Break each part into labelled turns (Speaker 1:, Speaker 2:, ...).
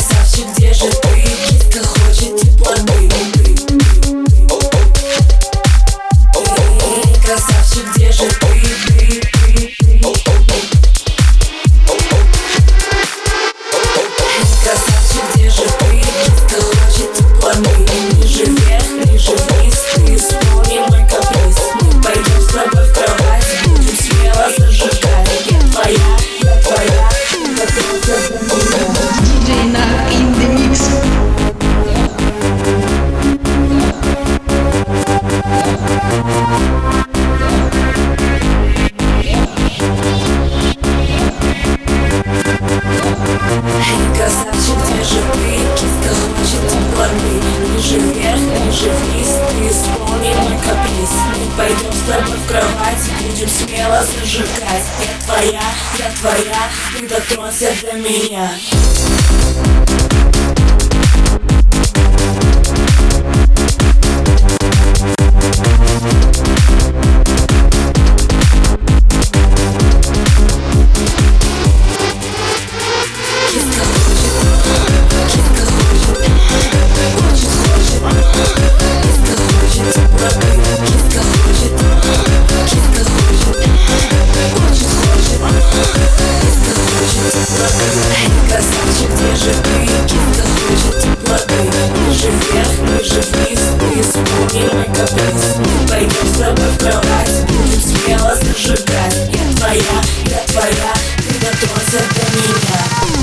Speaker 1: красавчик, где же ты? Киска хочет теплоты. Красавчик, где же ты? Красавчик, где же ты? Киска хочет теплоты. Ниже вверх, ниже вниз, ты исполни мой каприз. Мы пойдем с тобой в кровать, будем смело зажигать. Я твоя,
Speaker 2: DJ Nag in the mix.
Speaker 1: красавчик, где же ты? Киска хочет теплоты. Ниже вверх, ниже вниз, ты исполни мой каприз. Мы пойдем с тобой в кровать, будем смело зажигать. Я твоя, ты дотронься до меня. Красавчик, где же ты? Киска хочет теплоты. Ниже вверх, ниже вниз, ты исполни мой каприз. Мы пойдем с тобой в кровать, будем смело зажигать. Я твоя, ты дотронься до меня.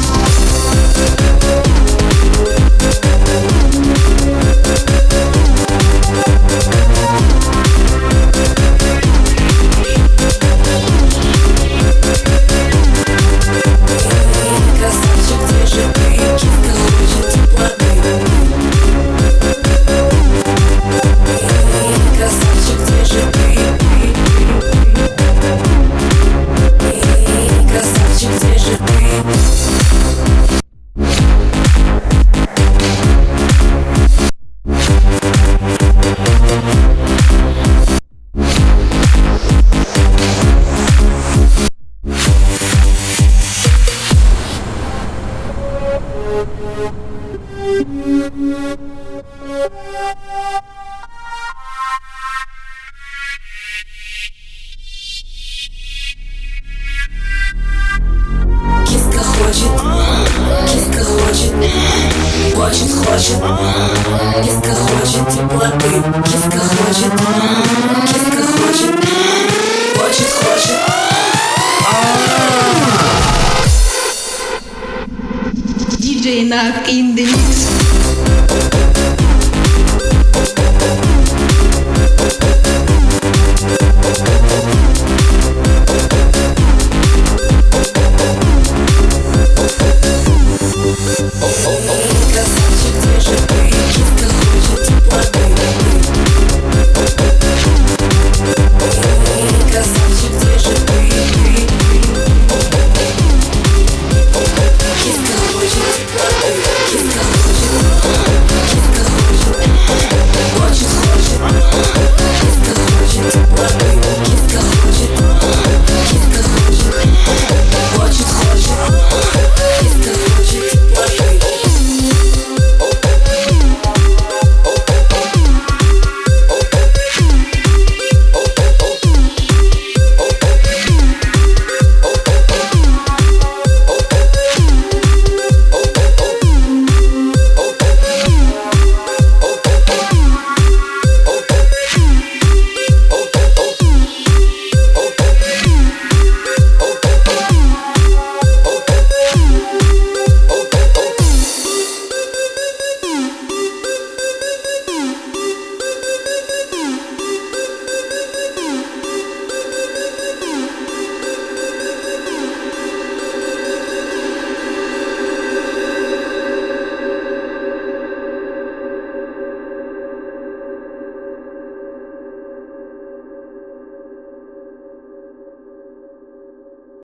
Speaker 1: Хочет, киска хочет теплоты. Киска хочет, хочет.
Speaker 2: DJ Nag in the mix.
Speaker 1: Oh,